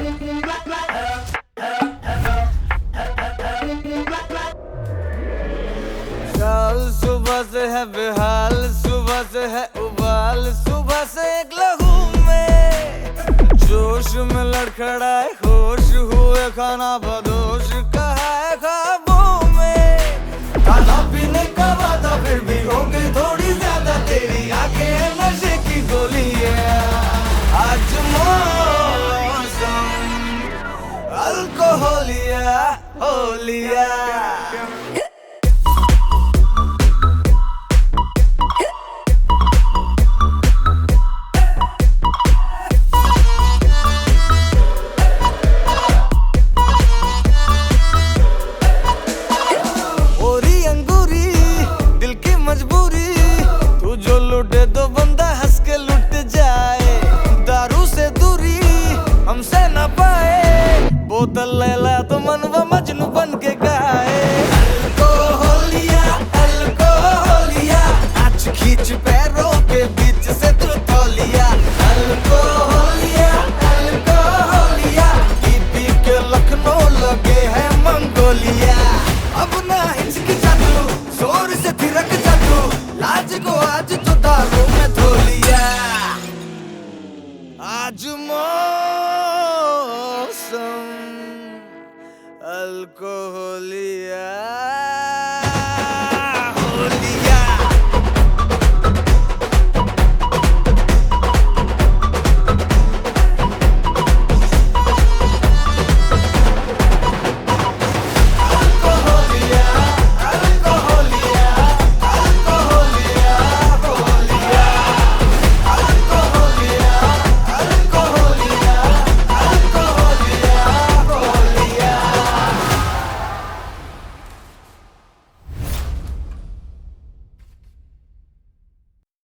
चाल सुबह से है बेहाल, सुबह से है उबाल, सुबह से एक लहू में जोश में लड़खड़ाए होश हुए, खाना बदोश कहा है ख्वाबों में। खाना पीने का वादा फिर भी हो गई थोड़ी ज्यादा, तेरी आंखें नशे की गोली है। आज मौसम अल्कोहलिया हो लिया। मजबूरी तू जो लुटे तो बंदा हंस के लुट जाए, दारू से दूरी हमसे न पाए, बोतल ले ला तो मनवा मजनू बन के गाए। अल्कोहलिया अल्कोहलिया, नाच खींच पैरों के बीच से तू तौलिया। अल्कोहलिया अल्कोहलिया, पी पी के लखनऊ लगे है मंगोलिया। अब ना हिचकिचा तू, जोर से थिरक जा तू, लाज को आज तो दारू में धो लिया। आज मौसम अल्कोहलिया।